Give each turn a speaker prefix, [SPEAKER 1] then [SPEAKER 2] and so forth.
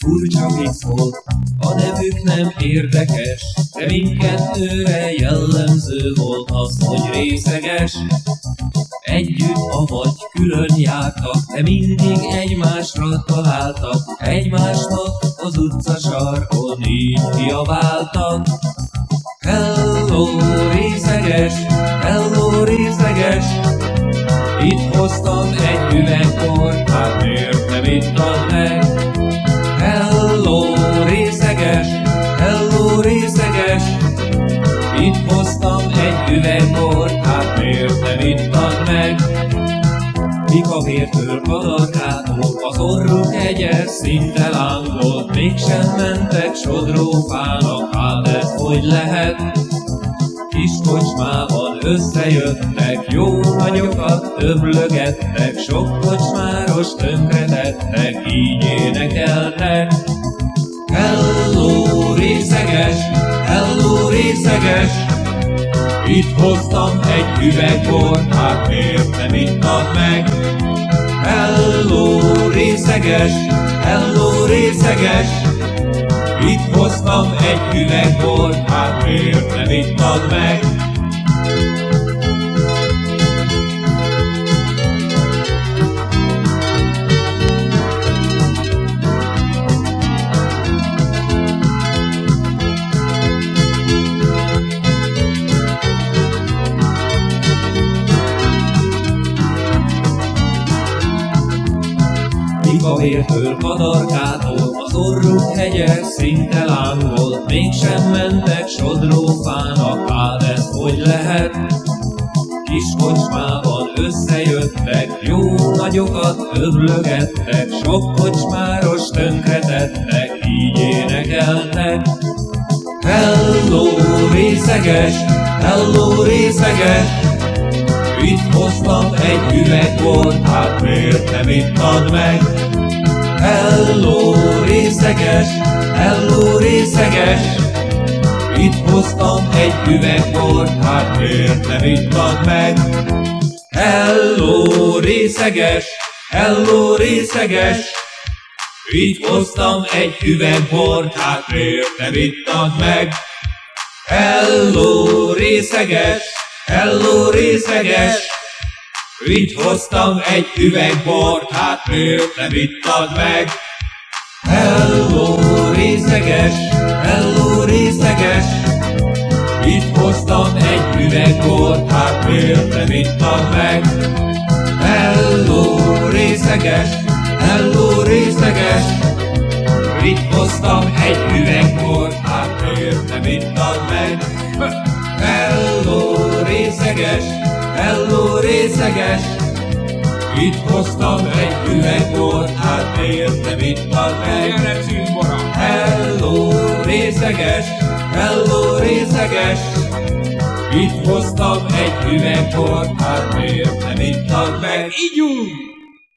[SPEAKER 1] furcsa vicc volt, a nevük nem érdekes, de mindkettőre jellemző volt az, hogy részeges. Együtt avagy külön jártak, de mindig egymásra találtak, egymásnak az utcasarkon így kiabáltak. Hello, részeges, hello, részeges, itt hoztam egy üvegbort, hát miért nem ittad meg? Hello, részeges, hello, részeges, itt hoztam egy üvegbort, hát miért nem ittad meg? Mik a vértől kadarkától, az orruk egyes szinte lángolt, mégsem mentek sodrófának, hát ez hogy lehet? Kis kocsmában összejöttek, jó nagyokat öblögettek, sok kocsmáros tönkretettek, így énekeltek. Hello, részeges, hello, részeges, itt hoztam egy üvegbort, hát miért nem ittad meg? Hello, részeges, hello, részeges, itt hoztam egy üvegbort, hát miért nem ittad meg? Míg a vértől kadarkától, az orruk hegyes szinte lángolt, mégsem mentek sodrófának, hát ez hogy lehet? Kis kocsmában összejöttek, jó nagyokat öblögettek, sok kocsmáros tönkretettek, így énekeltek. Hello, részeges, hello, részeges, itt hoztam egy üvegbort, hát miért nem ittad meg? Hello, részeges, hello, részeges, itt hoztam egy üvegbort, hát miért nem ittad meg? Hello, részeges, hello, részeges, itt hoztam egy üvegbort, hát miért nem ittad meg? Hello, részeges, hello, részeges, itt hoztam egy üvegbort, hát miért nem ittad meg? Hello, részeges, hello, részeges, itt hoztam egy üvegbort, hát miért nem ittad meg? Hello, részeges, hello, részeges, itt hoztam egy üvegbort, hát miért nem ittad meg? Hello, részeges, hello, részeges, itt hoztam egy üvegbort, hát miért nem ittad meg? Hello, részeges, hello, részeges, itt hoztam egy üvegbort, hát miért nem ittad meg? Ígyunk!